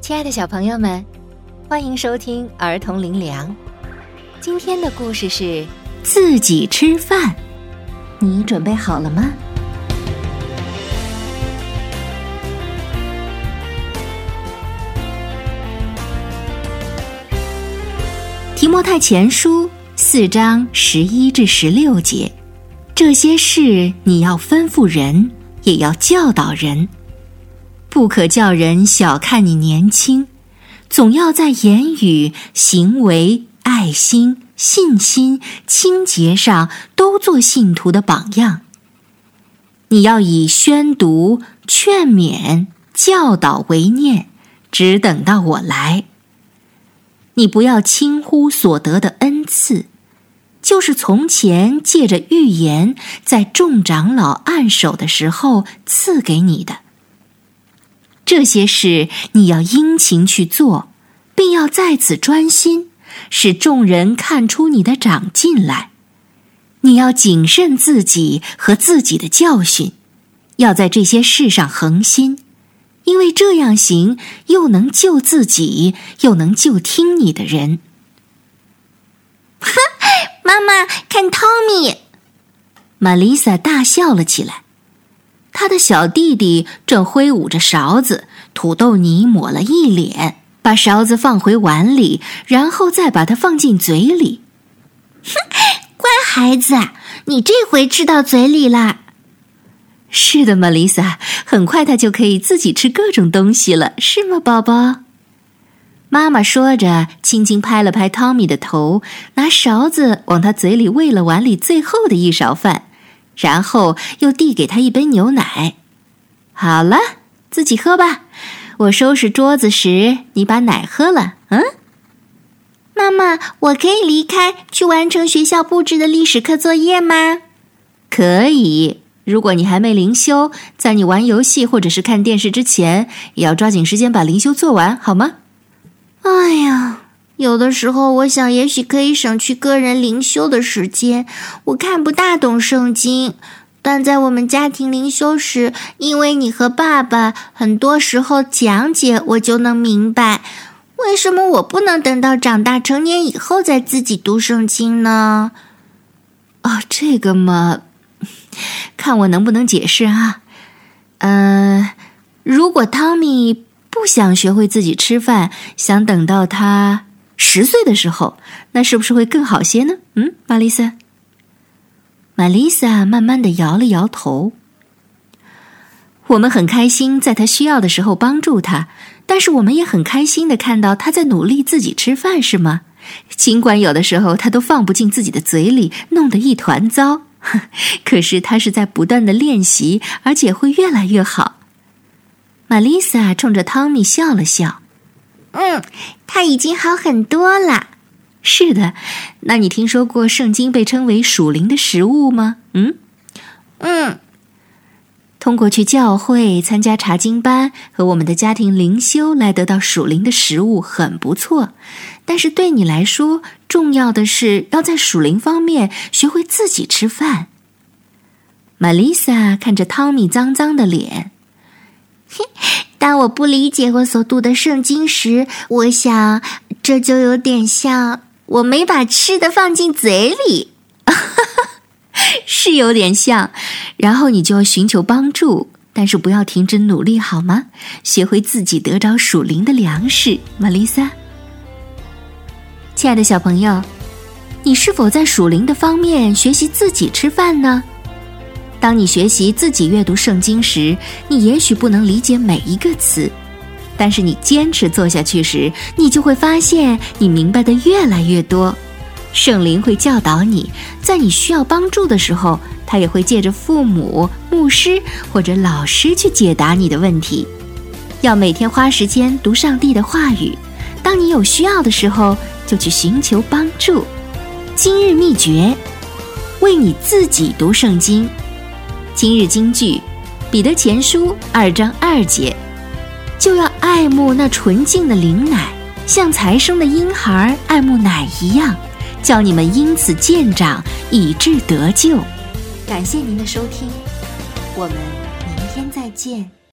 亲爱的小朋友们，欢迎收听儿童灵粮。今天的故事是自己吃饭，你准备好了吗？提摩太前书4章11至16节，这些事你要吩咐人，也要教导人。不可叫人小看你年轻，总要在言语、行为、爱心、信心、清洁上都做信徒的榜样。你要以宣读、劝勉、教导为念，只等到我来。你不要轻忽所得的恩赐，就是从前借着预言在众长老按手的时候赐给你的。这些事你要殷勤去做，并要在此专心，使众人看出你的长进来。你要谨慎自己和自己的教训，要在这些事上恒心，因为这样行，又能救自己，又能救听你的人。 妈妈，看汤米！ 玛丽莎大笑了起来。他的小弟弟正挥舞着勺子，土豆泥抹了一脸，把勺子放回碗里，然后再把它放进嘴里。 乖孩子，你这回吃到嘴里啦。 是的，玛丽莎，很快他就可以自己吃各种东西了，是吗，宝宝？妈妈说着，轻轻拍了拍汤米的头，拿勺子往他嘴里喂了碗里最后的一勺饭，然后又递给他一杯牛奶。好了，自己喝吧。我收拾桌子时，你把奶喝了。 妈妈，我可以离开去完成学校布置的历史课作业吗？ 可以，如果你还没灵修，在你玩游戏或者是看电视之前，也要抓紧时间把灵修做完，好吗？ 哎呀，有的时候我想也许可以省去个人灵修的时间，我看不大懂圣经，但在我们家庭灵修时，因为你和爸爸很多时候讲解，我就能明白，为什么我不能等到长大成年以后再自己读圣经呢？ 这个嘛，看我能不能解释啊。如果汤米不想学会自己吃饭，想等到他10岁的时候，那是不是会更好些呢？玛丽莎？玛丽莎慢慢地摇了摇头。我们很开心在他需要的时候帮助他，但是我们也很开心地看到他在努力自己吃饭，是吗？尽管有的时候他都放不进自己的嘴里，弄得一团糟，可是他是在不断地练习，而且会越来越好。玛丽莎冲着汤米笑了笑。 他已经好很多了。 是的，那你听说过圣经被称为属灵的食物吗？通过去教会参加查经班和我们的家庭灵修来得到属灵的食物很不错，但是对你来说，重要的是要在属灵方面学会自己吃饭。玛丽莎看着汤米脏脏的脸。 当我不理解我所读的圣经时，我想这就有点像我没把吃的放进嘴里。 是有点像，然后你就要寻求帮助，但是不要停止努力，好吗？学会自己得着属灵的粮食，玛丽莎。亲爱的小朋友，你是否在属灵的方面学习自己吃饭呢？当你学习自己阅读圣经时，你也许不能理解每一个词，但是你坚持做下去时，你就会发现你明白的越来越多。圣灵会教导你，在你需要帮助的时候，他也会借着父母、牧师或者老师去解答你的问题。要每天花时间读上帝的话语，当你有需要的时候，就去寻求帮助。今日秘诀，为你自己读圣经。今日金句，彼得前书2章2节，就要爱慕那纯净的灵奶，像才生的婴孩爱慕奶一样，叫你们因此渐长，以致得救。感谢您的收听，我们明天再见。